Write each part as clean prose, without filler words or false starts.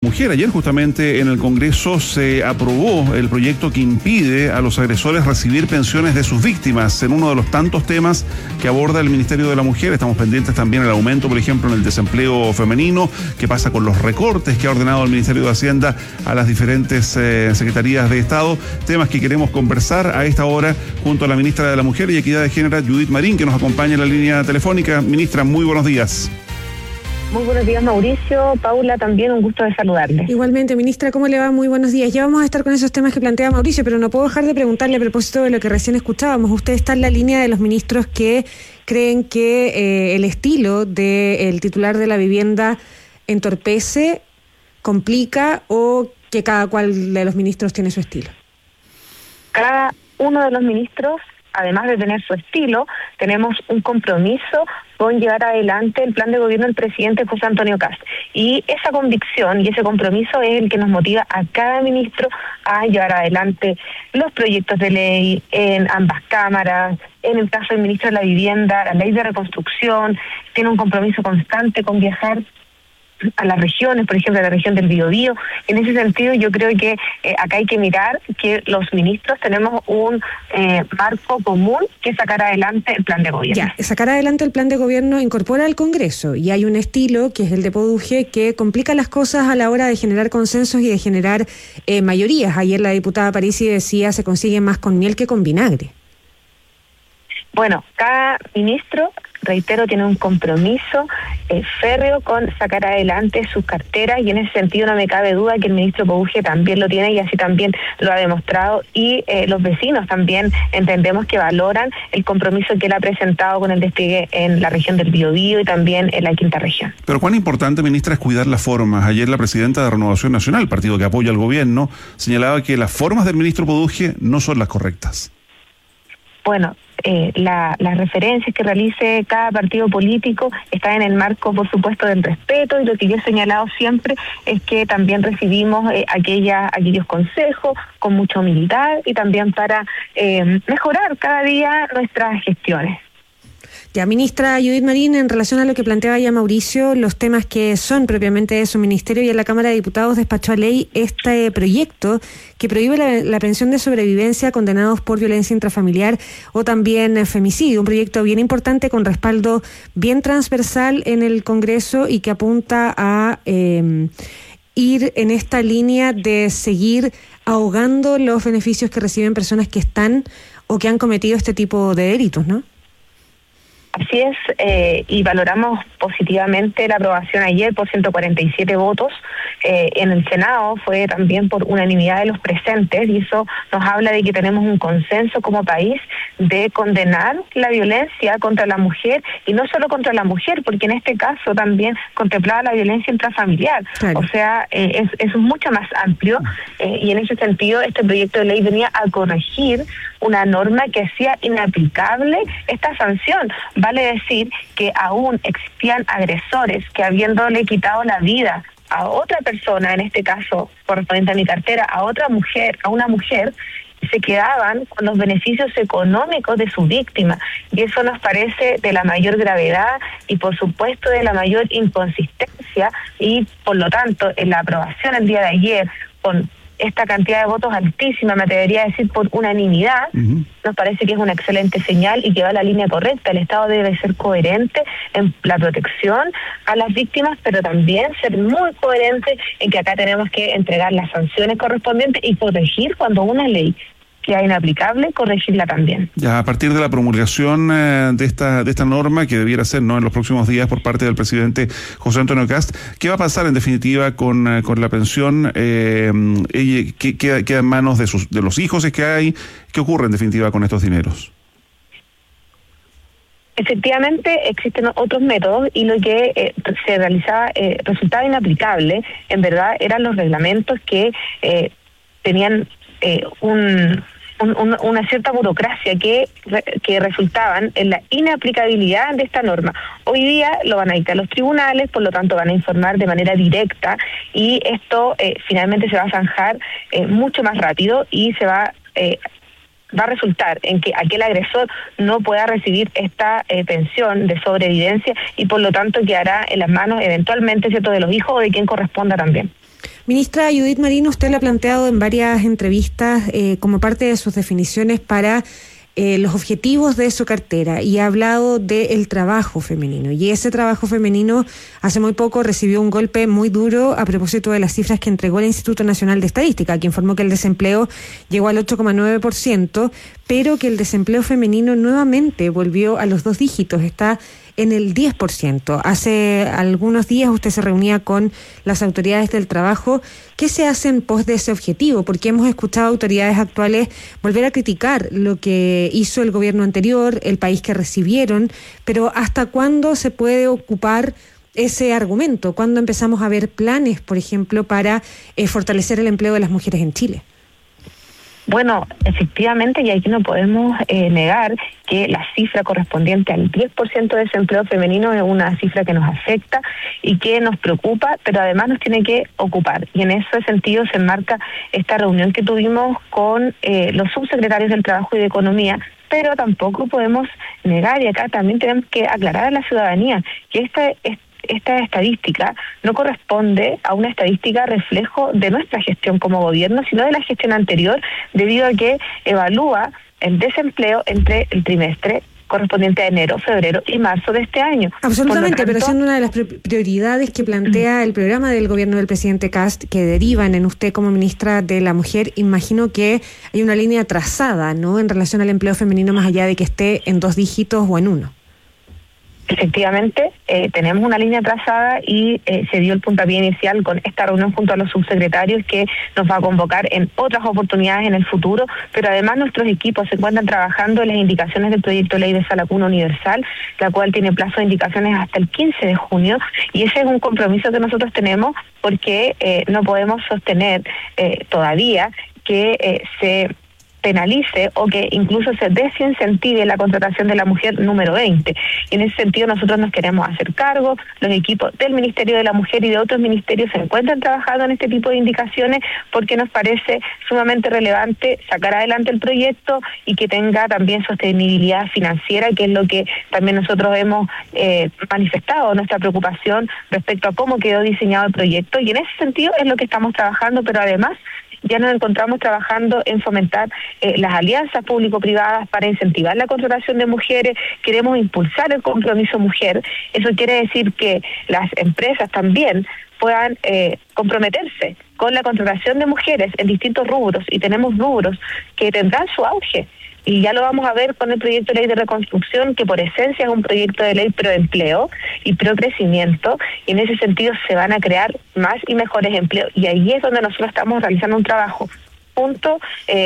Mujer. Ayer justamente en el Congreso se aprobó el proyecto que impide a los agresores recibir pensiones de sus víctimas en uno de los tantos temas que aborda el Ministerio de la Mujer. Estamos pendientes también del aumento, por ejemplo, en el desempleo femenino, qué pasa con los recortes que ha ordenado el Ministerio de Hacienda a las diferentes secretarías de Estado, temas que queremos conversar a esta hora junto a la ministra de la Mujer y Equidad de Género, Judith Marín, que nos acompaña en la línea telefónica. Ministra, muy buenos días. Muy buenos días, Mauricio. Paula, también un gusto de saludarle. Igualmente, ministra, ¿cómo le va? Muy buenos días. Ya vamos a estar con esos temas que plantea Mauricio, pero no puedo dejar de preguntarle a propósito de lo que recién escuchábamos. Usted está en la línea de los ministros que creen que el estilo del titular de la vivienda entorpece, complica, o que cada cual de los ministros tiene su estilo. Cada uno de los ministros, además de tener su estilo, tenemos un compromiso con llevar adelante el plan de gobierno del presidente José Antonio Kast. Y esa convicción y ese compromiso es el que nos motiva a cada ministro a llevar adelante los proyectos de ley en ambas cámaras. En el caso del ministro de la Vivienda, la ley de reconstrucción, tiene un compromiso constante con viajar a las regiones, por ejemplo, a la región del Biobío. En ese sentido, yo creo que acá hay que mirar que los ministros tenemos un marco común, que es sacar adelante el plan de gobierno. Ya, sacar adelante el plan de gobierno incorpora al Congreso, y hay un estilo, que es el de Poduje, que complica las cosas a la hora de generar consensos y de generar mayorías. Ayer la diputada Parisi decía, se consigue más con miel que con vinagre. Bueno, cada ministro, reitero, tiene un compromiso férreo con sacar adelante sus carteras, y en ese sentido no me cabe duda que el ministro Poduje también lo tiene, y así también lo ha demostrado, y los vecinos también entendemos que valoran el compromiso que él ha presentado con el despliegue en la región del Biobío y también en la quinta región. Pero cuán importante, ministra, es cuidar las formas. Ayer la presidenta de Renovación Nacional, partido que apoya al gobierno, señalaba que las formas del ministro Poduje no son las correctas. Bueno, las referencias que realice cada partido político están en el marco, por supuesto, del respeto, y lo que yo he señalado siempre es que también recibimos aquellos consejos con mucha humildad y también para mejorar cada día nuestras gestiones. Ya, ministra Judith Marín, en relación a lo que planteaba ya Mauricio, los temas que son propiamente de su ministerio, y en la Cámara de Diputados despachó a ley este proyecto que prohíbe la pensión de sobrevivencia a condenados por violencia intrafamiliar o también femicidio. Un proyecto bien importante, con respaldo bien transversal en el Congreso, y que apunta a ir en esta línea de seguir ahogando los beneficios que reciben personas que están o que han cometido este tipo de delitos, ¿no? Así es, y valoramos positivamente la aprobación ayer por 147 votos. En el Senado fue también por unanimidad de los presentes, y eso nos habla de que tenemos un consenso como país de condenar la violencia contra la mujer, y no solo contra la mujer, porque en este caso también contemplaba la violencia intrafamiliar. Claro. O sea, es mucho más amplio, y en ese sentido este proyecto de ley venía a corregir una norma que hacía inaplicable esta sanción. Vale decir que aún existían agresores que, habiéndole quitado la vida a otra persona, en este caso correspondiente a mi cartera, a una mujer, se quedaban con los beneficios económicos de su víctima, y eso nos parece de la mayor gravedad y por supuesto de la mayor inconsistencia, y por lo tanto en la aprobación el día de ayer con esta cantidad de votos altísima, me atrevería a decir por unanimidad, nos parece que es una excelente señal y que va a la línea correcta. El Estado debe ser coherente en la protección a las víctimas, pero también ser muy coherente en que acá tenemos que entregar las sanciones correspondientes y corregir cuando una ley sea inaplicable, corregirla también. Ya, a partir de la promulgación de esta norma, que debiera ser en los próximos días por parte del presidente José Antonio Kast, ¿qué va a pasar en definitiva con la pensión? ¿Queda en manos de los hijos? ¿Es que hay? ¿Qué ocurre en definitiva con estos dineros? Efectivamente, existen otros métodos, y lo que se realizaba resultaba inaplicable, en verdad, eran los reglamentos que tenían una cierta burocracia que resultaban en la inaplicabilidad de esta norma. Hoy día lo van a dictar los tribunales, por lo tanto van a informar de manera directa, y esto finalmente se va a zanjar mucho más rápido, y se va a resultar en que aquel agresor no pueda recibir esta pensión de sobrevivencia, y por lo tanto quedará en las manos eventualmente, ¿cierto?, de los hijos o de quien corresponda también. Ministra Judith Marín, usted lo ha planteado en varias entrevistas como parte de sus definiciones para los objetivos de su cartera, y ha hablado del trabajo femenino, y ese trabajo femenino hace muy poco recibió un golpe muy duro a propósito de las cifras que entregó el Instituto Nacional de Estadística, que informó que el desempleo llegó al 8,9%, pero que el desempleo femenino nuevamente volvió a los 2 dígitos, está en el 10%. Hace algunos días usted se reunía con las autoridades del trabajo. ¿Qué se hace en pos de ese objetivo? Porque hemos escuchado autoridades actuales volver a criticar lo que hizo el gobierno anterior, el país que recibieron, pero ¿hasta cuándo se puede ocupar ese argumento? ¿Cuándo empezamos a ver planes, por ejemplo, para fortalecer el empleo de las mujeres en Chile? Bueno, efectivamente, y aquí no podemos negar que la cifra correspondiente al 10% de desempleo femenino es una cifra que nos afecta y que nos preocupa, pero además nos tiene que ocupar. Y en ese sentido se enmarca esta reunión que tuvimos con los subsecretarios del Trabajo y de Economía, pero tampoco podemos negar, y acá también tenemos que aclarar a la ciudadanía, que esta estadística no corresponde a una estadística reflejo de nuestra gestión como gobierno, sino de la gestión anterior, debido a que evalúa el desempleo entre el trimestre correspondiente a enero, febrero y marzo de este año. Absolutamente, pero siendo una de las prioridades que plantea el programa del gobierno del presidente Kast, que derivan en usted como ministra de la Mujer, imagino que hay una línea trazada, ¿no?, en relación al empleo femenino, más allá de que esté en 2 dígitos o en 1. Efectivamente, tenemos una línea trazada y se dio el puntapié inicial con esta reunión junto a los subsecretarios, que nos va a convocar en otras oportunidades en el futuro, pero además nuestros equipos se encuentran trabajando en las indicaciones del proyecto de ley de Sala Cuna Universal, la cual tiene plazo de indicaciones hasta el 15 de junio, y ese es un compromiso que nosotros tenemos, porque no podemos sostener todavía que se penalice o que incluso se desincentive la contratación de la mujer número 20. Y en ese sentido nosotros nos queremos hacer cargo. Los equipos del Ministerio de la Mujer y de otros ministerios se encuentran trabajando en este tipo de indicaciones, porque nos parece sumamente relevante sacar adelante el proyecto y que tenga también sostenibilidad financiera, que es lo que también nosotros hemos manifestado nuestra preocupación respecto a cómo quedó diseñado el proyecto, y en ese sentido es lo que estamos trabajando, pero además ya nos encontramos trabajando en fomentar las alianzas público-privadas para incentivar la contratación de mujeres. Queremos impulsar el compromiso mujer. Eso quiere decir que las empresas también puedan comprometerse con la contratación de mujeres en distintos rubros, y tenemos rubros que tendrán su auge. Y ya lo vamos a ver con el proyecto de ley de reconstrucción, que por esencia es un proyecto de ley pro empleo y pro crecimiento, y en ese sentido se van a crear más y mejores empleos. Y ahí es donde nosotros estamos realizando un trabajo junto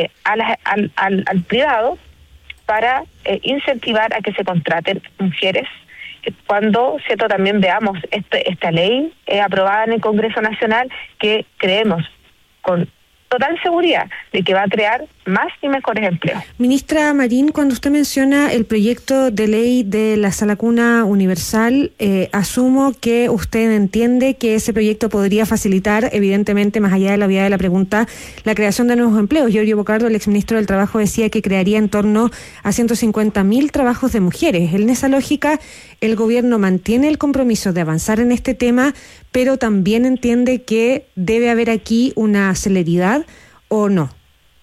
al privado para incentivar a que se contraten mujeres. Cuando, cierto, también veamos esta ley aprobada en el Congreso Nacional, que creemos con total seguridad de que va a crear más y mejores empleos. Ministra Marín, cuando usted menciona el proyecto de ley de la Sala Cuna Universal, asumo que usted entiende que ese proyecto podría facilitar, evidentemente, más allá de la obviedad de la pregunta, la creación de nuevos empleos. Giorgio Bocardo, el exministro del Trabajo, decía que crearía en torno a 150.000 trabajos de mujeres. En esa lógica, el gobierno mantiene el compromiso de avanzar en este tema, pero también entiende que debe haber aquí una celeridad, ¿o no?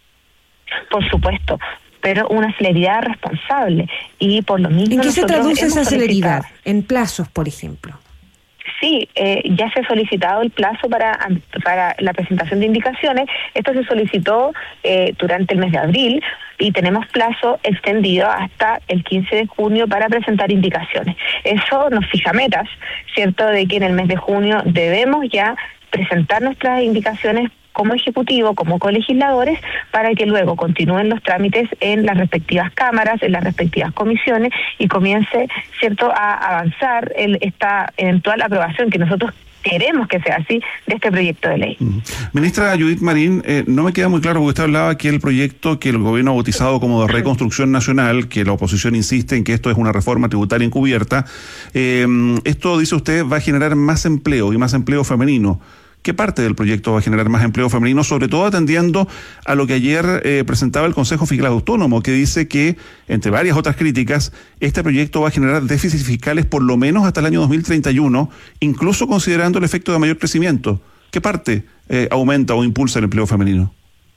Por supuesto, pero una celeridad responsable, y por lo mismo... ¿En qué se traduce esa celeridad? ¿En plazos, por ejemplo? Sí, ya se ha solicitado el plazo para la presentación de indicaciones. Esto se solicitó durante el mes de abril, y tenemos plazo extendido hasta el 15 de junio para presentar indicaciones. Eso nos fija metas, ¿cierto?, de que en el mes de junio debemos ya presentar nuestras indicaciones como ejecutivo, como colegisladores, para que luego continúen los trámites en las respectivas cámaras, en las respectivas comisiones, y comience, cierto, a avanzar esta eventual aprobación que nosotros queremos que sea así, de este proyecto de ley. Ministra Judith Marín, no me queda muy claro, porque usted hablaba que el proyecto que el gobierno ha bautizado como de reconstrucción nacional, que la oposición insiste en que esto es una reforma tributaria encubierta, esto, dice usted, va a generar más empleo y más empleo femenino. ¿Qué parte del proyecto va a generar más empleo femenino, sobre todo atendiendo a lo que ayer presentaba el Consejo Fiscal Autónomo, que dice que, entre varias otras críticas, este proyecto va a generar déficits fiscales por lo menos hasta el año 2031, incluso considerando el efecto de mayor crecimiento? ¿Qué parte aumenta o impulsa el empleo femenino?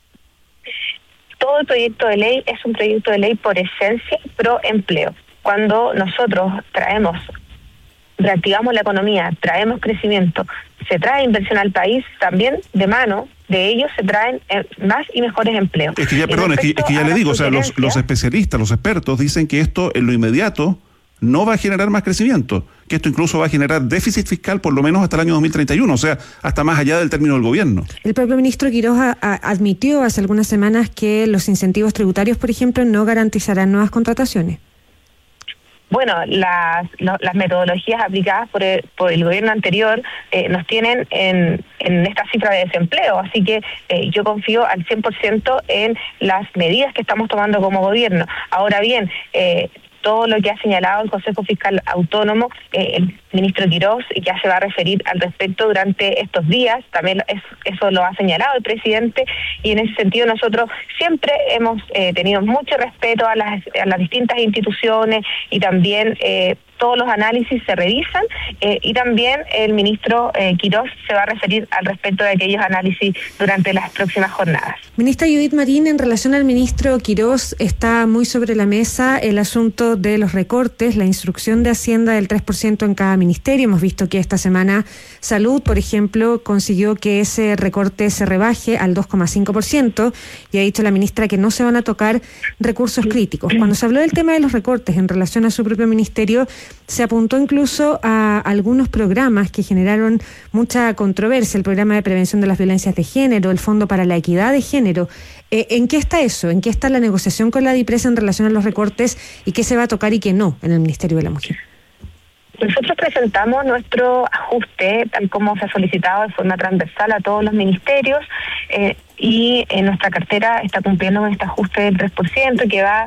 Todo el proyecto de ley es un proyecto de ley por esencia pro empleo. Cuando nosotros reactivamos la economía, traemos crecimiento, se trae inversión al país, también de mano de ellos se traen más y mejores empleos. Es que ya, perdón, es que ya le digo, o sea, los especialistas, los expertos dicen que esto en lo inmediato no va a generar más crecimiento, que esto incluso va a generar déficit fiscal por lo menos hasta el año 2031, o sea, hasta más allá del término del gobierno. El propio ministro Quirós admitió hace algunas semanas que los incentivos tributarios, por ejemplo, no garantizarán nuevas contrataciones. Bueno, las metodologías aplicadas por el gobierno anterior nos tienen en esta cifra de desempleo, así que yo confío al 100% en las medidas que estamos tomando como gobierno. Ahora bien, todo lo que ha señalado el Consejo Fiscal Autónomo, el ministro Quirós ya se va a referir al respecto durante estos días, también eso lo ha señalado el presidente, y en ese sentido nosotros siempre hemos tenido mucho respeto a las distintas instituciones, y también todos los análisis se revisan, y también el ministro Quirós se va a referir al respecto de aquellos análisis durante las próximas jornadas. Ministra Judith Marín, en relación al ministro Quirós, está muy sobre la mesa el asunto de los recortes, la instrucción de Hacienda del 3% en cada ministerio. Hemos visto que esta semana Salud, por ejemplo, consiguió que ese recorte se rebaje al 2,5%, y ha dicho la ministra que no se van a tocar recursos críticos. Cuando se habló del tema de los recortes en relación a su propio ministerio, se apuntó incluso a algunos programas que generaron mucha controversia, el programa de prevención de las violencias de género, el Fondo para la Equidad de Género. ¿En qué está eso? ¿En qué está la negociación con la DIPRES en relación a los recortes, y qué se va a tocar y qué no en el Ministerio de la Mujer? Nosotros presentamos nuestro ajuste, tal como se ha solicitado de forma transversal a todos los ministerios, y en nuestra cartera está cumpliendo con este ajuste del 3%, que va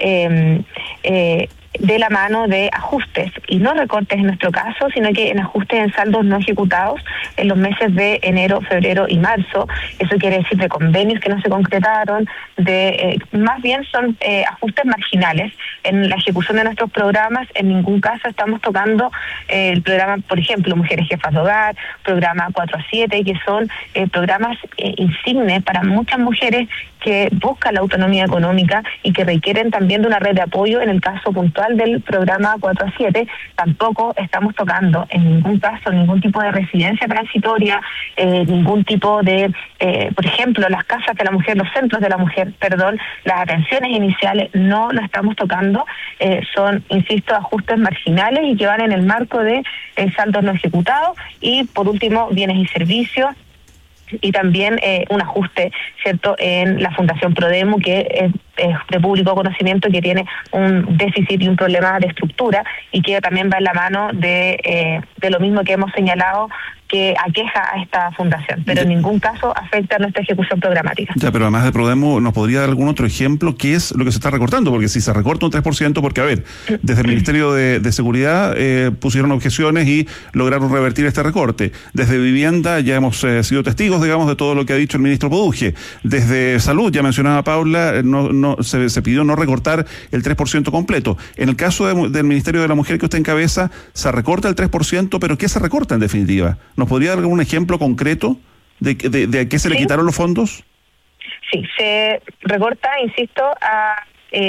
de la mano de ajustes, y no recortes en nuestro caso, sino que en ajustes en saldos no ejecutados en los meses de enero, febrero y marzo. Eso quiere decir de convenios que no se concretaron, más bien son ajustes marginales en la ejecución de nuestros programas. En ningún caso estamos tocando el programa, por ejemplo, Mujeres Jefas de Hogar, programa 4-7, que son programas insignes para muchas mujeres que buscan la autonomía económica y que requieren también de una red de apoyo. En el caso puntual del programa 4-7, tampoco estamos tocando en ningún caso ningún tipo de residencia transitoria, ningún tipo de, por ejemplo, las casas de la mujer, los centros de la mujer, las atenciones iniciales, no lo estamos tocando. Son, insisto, ajustes marginales y que van en el marco de saldos no ejecutados. Y por último, bienes y servicios, y también un ajuste, ¿cierto?, en la Fundación Prodemu, que es de público conocimiento, que tiene un déficit y un problema de estructura, y que también va en la mano de lo mismo que hemos señalado que aqueja a esta fundación, pero en ningún caso afecta a nuestra ejecución programática. Ya, pero además de Prodemu, ¿nos podría dar algún otro ejemplo? ¿Qué es lo que se está recortando? Porque si se recorta un 3%, porque a ver, desde el Ministerio de Seguridad pusieron objeciones y lograron revertir este recorte. Desde Vivienda ya hemos sido testigos, digamos, de todo lo que ha dicho el ministro Poduje. Desde Salud, ya mencionaba Paula, se pidió no recortar el 3% completo. En el caso del Ministerio de la Mujer que usted encabeza, se recorta el 3%, pero ¿qué se recorta en definitiva? ¿Nos podría dar algún ejemplo concreto de a qué se le quitaron los fondos? Sí, se recorta, insisto, a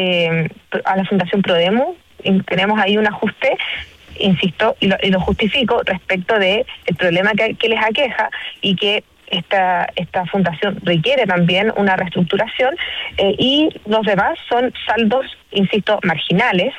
la Fundación Prodemu. Tenemos ahí un ajuste, insisto, y lo justifico respecto de el problema que les aqueja, y que esta fundación requiere también una reestructuración, y los demás son saldos, insisto, marginales,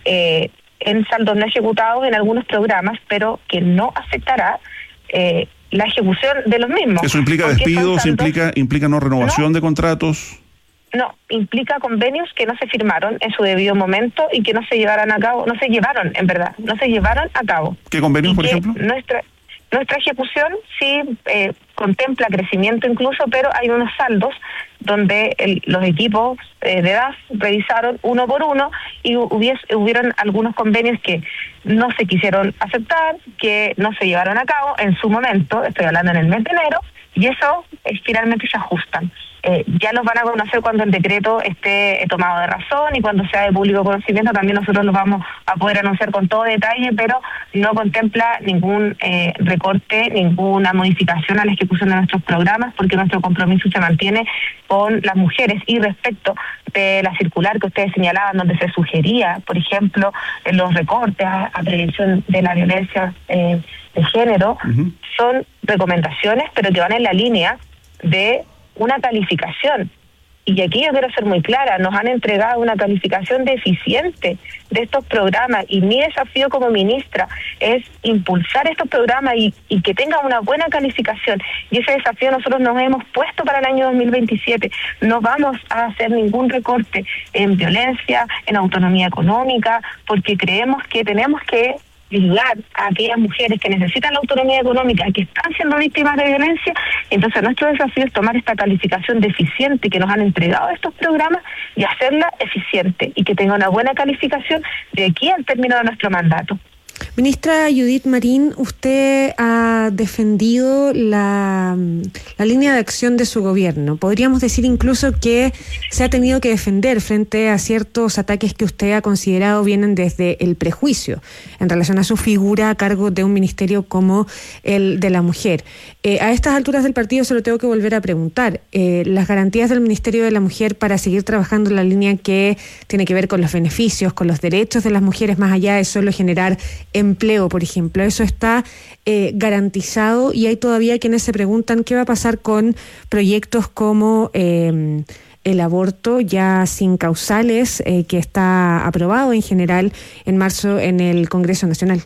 en saldos no ejecutados en algunos programas, pero que no afectará la ejecución de los mismos. ¿Eso implica despidos, implica no renovación de contratos? No, implica convenios que no se firmaron en su debido momento y que no se llevaron a cabo, no se llevaron a cabo. ¿Qué convenios, por ejemplo? Nuestra ejecución sí contempla crecimiento incluso, pero hay unos saldos donde los equipos de DAS revisaron uno por uno, y hubieron algunos convenios que no se quisieron aceptar, que no se llevaron a cabo en su momento, estoy hablando en el mes de enero, y eso finalmente se ajustan. ya los van a conocer cuando el decreto esté tomado de razón y cuando sea de público conocimiento también nosotros los vamos a poder anunciar con todo detalle, pero no contempla ningún recorte, ninguna modificación a la ejecución de nuestros programas, porque nuestro compromiso se mantiene con las mujeres. Y respecto de la circular que ustedes señalaban, donde se sugería, por ejemplo, los recortes a prevención de la violencia de género, son recomendaciones, pero que van en la línea de una calificación. Y aquí yo quiero ser muy clara, nos han entregado una calificación deficiente de estos programas y mi desafío como ministra es impulsar estos programas y que tengan una buena calificación. Y ese desafío nosotros nos hemos puesto para el año 2027. No vamos a hacer ningún recorte en violencia, en autonomía económica, porque creemos que tenemos que ayudar a aquellas mujeres que necesitan la autonomía económica, que están siendo víctimas de violencia. Entonces nuestro desafío es tomar esta calificación deficiente que nos han entregado estos programas y hacerla eficiente y que tenga una buena calificación de aquí al término de nuestro mandato. Ministra Judith Marín, usted ha defendido la línea de acción de su gobierno. Podríamos decir incluso que se ha tenido que defender frente a ciertos ataques que usted ha considerado vienen desde el prejuicio en relación a su figura a cargo de un ministerio como el de la mujer. A estas alturas del partido se lo tengo que volver a preguntar. Las garantías del Ministerio de la Mujer para seguir trabajando en la línea que tiene que ver con los beneficios, con los derechos de las mujeres, más allá de solo generar empleo, por ejemplo, ¿eso está garantizado? Y hay todavía quienes se preguntan qué va a pasar con proyectos como el aborto ya sin causales, que está aprobado en general en marzo en el Congreso Nacional.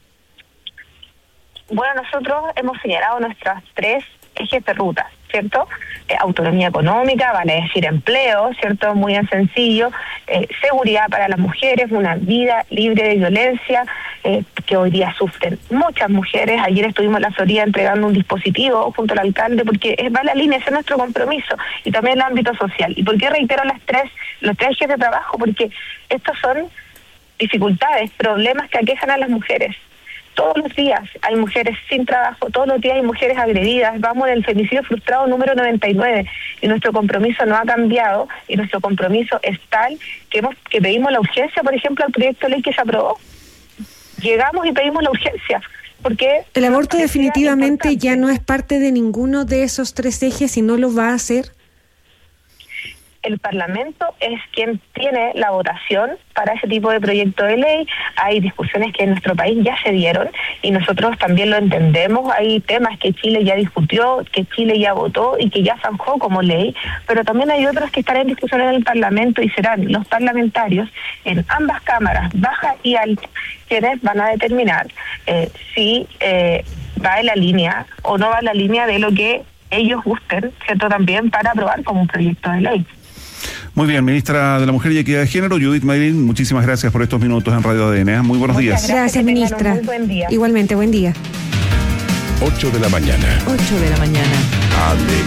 Bueno, nosotros hemos señalado nuestras 3 ejes de ruta, ¿cierto? Autonomía económica, vale decir empleo, ¿cierto? Muy en sencillo. Seguridad para las mujeres, una vida libre de violencia, que hoy día sufren muchas mujeres. Ayer estuvimos en la Florida entregando un dispositivo junto al alcalde, porque va en la línea, ese es nuestro compromiso, y también el ámbito social. ¿Y por qué reitero los 3 ejes de trabajo? Porque estos son dificultades, problemas que aquejan a las mujeres. Todos los días hay mujeres sin trabajo, todos los días hay mujeres agredidas. Vamos en el femicidio frustrado número 99 y nuestro compromiso no ha cambiado y nuestro compromiso es tal que pedimos la urgencia, por ejemplo, al proyecto de ley que se aprobó. Llegamos y pedimos la urgencia porque el aborto definitivamente ya no es parte de ninguno de esos 3 ejes y no lo va a hacer. El Parlamento es quien tiene la votación para ese tipo de proyecto de ley. Hay discusiones que en nuestro país ya se dieron y nosotros también lo entendemos. Hay temas que Chile ya discutió, que Chile ya votó y que ya zanjó como ley, pero también hay otros que estarán en discusión en el Parlamento y serán los parlamentarios en ambas cámaras, baja y alta, quienes van a determinar si va en la línea o no va en la línea de lo que ellos gusten, ¿cierto? También para aprobar como un proyecto de ley. Muy bien, ministra de la Mujer y Equidad de Género, Judith Marín, muchísimas gracias por estos minutos en Radio ADN. Muy buenos días. Gracias, ministra. Muy buen día. Igualmente, buen día. 8 de la mañana. 8 de la mañana.